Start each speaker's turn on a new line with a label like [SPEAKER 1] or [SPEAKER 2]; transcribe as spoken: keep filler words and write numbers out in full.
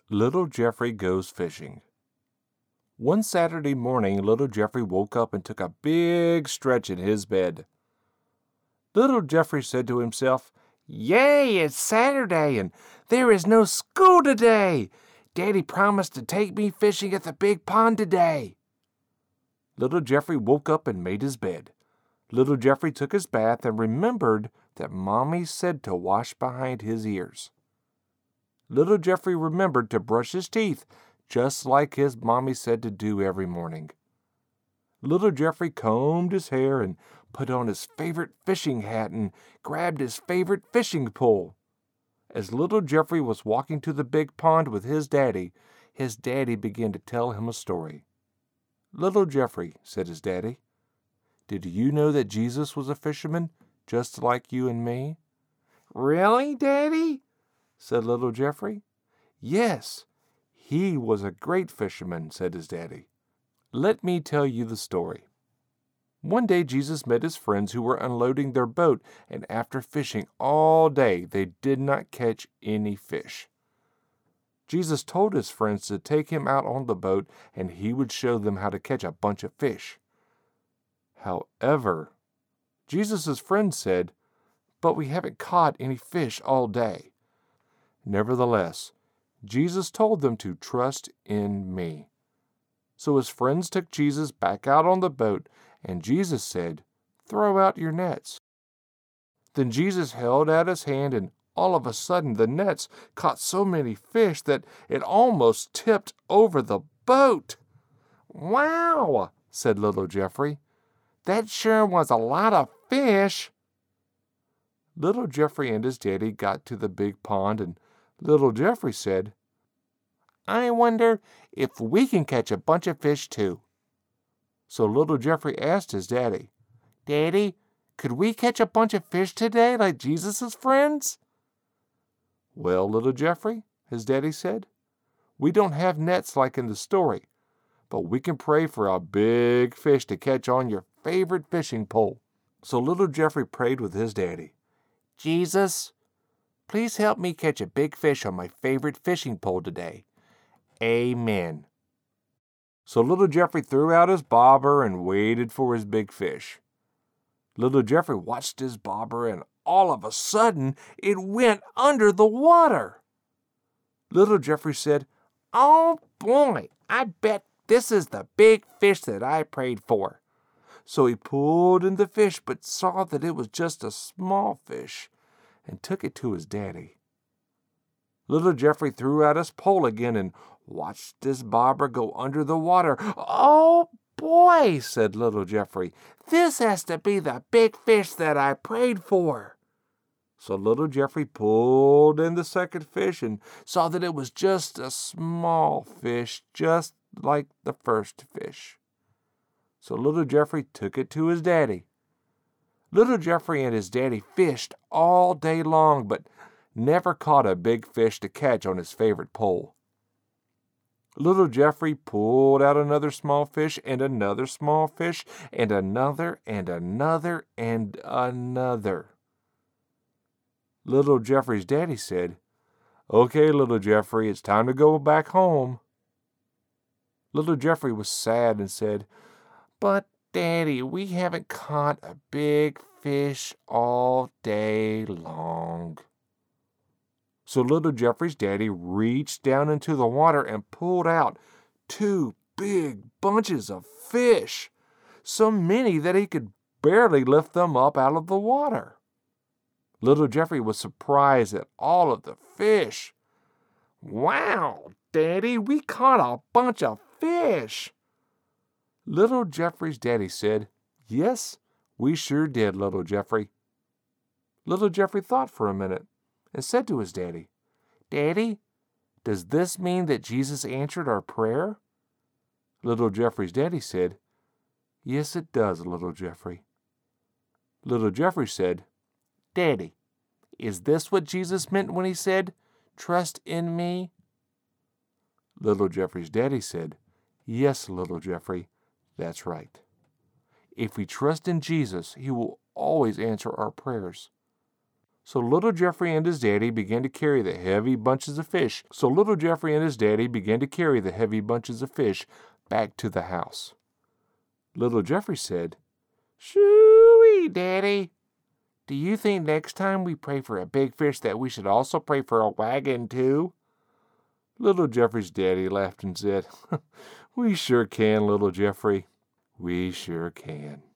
[SPEAKER 1] Little Jeffrey Goes Fishing. One Saturday morning, little Jeffrey woke up and took a big stretch in his bed. Little Jeffrey said to himself, "Yay, it's Saturday, and there is no school today. Daddy promised to take me fishing at the big pond today." Little Jeffrey woke up and made his bed. Little Jeffrey took his bath and remembered that Mommy said to wash behind his ears. Little Jeffrey remembered to brush his teeth, just like his mommy said to do every morning. Little Jeffrey combed his hair and put on his favorite fishing hat and grabbed his favorite fishing pole. As little Jeffrey was walking to the big pond with his daddy, his daddy began to tell him a story. "Little Jeffrey," said his daddy, "did you know that Jesus was a fisherman, just like you and me?" "Really, Daddy?" said little Jeffrey. "Yes, he was a great fisherman," said his daddy. "Let me tell you the story." One day Jesus met his friends who were unloading their boat, and after fishing all day, they did not catch any fish. Jesus told his friends to take him out on the boat, and he would show them how to catch a bunch of fish. However, Jesus' friends said, "But we haven't caught any fish all day." Nevertheless, Jesus told them to trust in me. So his friends took Jesus back out on the boat, and Jesus said, "Throw out your nets." Then Jesus held out his hand, and all of a sudden the nets caught so many fish that it almost tipped over the boat. "Wow," said little Jeffrey. "That sure was a lot of fish." Little Jeffrey and his daddy got to the big pond, and little Jeffrey said, "I wonder if we can catch a bunch of fish too." So little Jeffrey asked his daddy, "Daddy, could we catch a bunch of fish today like Jesus' friends?" "Well, little Jeffrey," his daddy said, "we don't have nets like in the story, but we can pray for a big fish to catch on your favorite fishing pole." So little Jeffrey prayed with his daddy, "Jesus, please help me catch a big fish on my favorite fishing pole today. Amen." So little Jeffrey threw out his bobber and waited for his big fish. Little Jeffrey watched his bobber, and all of a sudden it went under the water. Little Jeffrey said, "Oh boy, I bet this is the big fish that I prayed for." So he pulled in the fish, but saw that it was just a small fish, and took it to his daddy. Little Jeffrey threw out his pole again and watched his bobber go under the water. "Oh boy," said little Jeffrey, "this has to be the big fish that I prayed for." So little Jeffrey pulled in the second fish and saw that it was just a small fish, just like the first fish. So little Jeffrey took it to his daddy. Little Jeffrey and his daddy fished all day long, but never caught a big fish to catch on his favorite pole. Little Jeffrey pulled out another small fish and another small fish and another and another and another. Little Jeffrey's daddy said, "Okay, little Jeffrey, it's time to go back home." Little Jeffrey was sad and said, "But Daddy, we haven't caught a big fish all day long." So little Jeffrey's daddy reached down into the water and pulled out two big bunches of fish, so many that he could barely lift them up out of the water. Little Jeffrey was surprised at all of the fish. "Wow, Daddy, we caught a bunch of fish." Little Jeffrey's daddy said, "Yes, we sure did, little Jeffrey." Little Jeffrey thought for a minute and said to his daddy, "Daddy, does this mean that Jesus answered our prayer?" Little Jeffrey's daddy said, "Yes, it does, little Jeffrey." Little Jeffrey said, "Daddy, is this what Jesus meant when he said, 'Trust in me'?" Little Jeffrey's daddy said, "Yes, little Jeffrey, that's right. If we trust in Jesus, he will always answer our prayers." So little Jeffrey and his daddy began to carry the heavy bunches of fish. So little Jeffrey and his daddy began to carry the heavy bunches of fish back to the house. Little Jeffrey said, "Shoo-wee, Daddy. Do you think next time we pray for a big fish that we should also pray for a wagon too?" Little Jeffrey's daddy laughed and said, "We sure can, little Jeffrey. We sure can."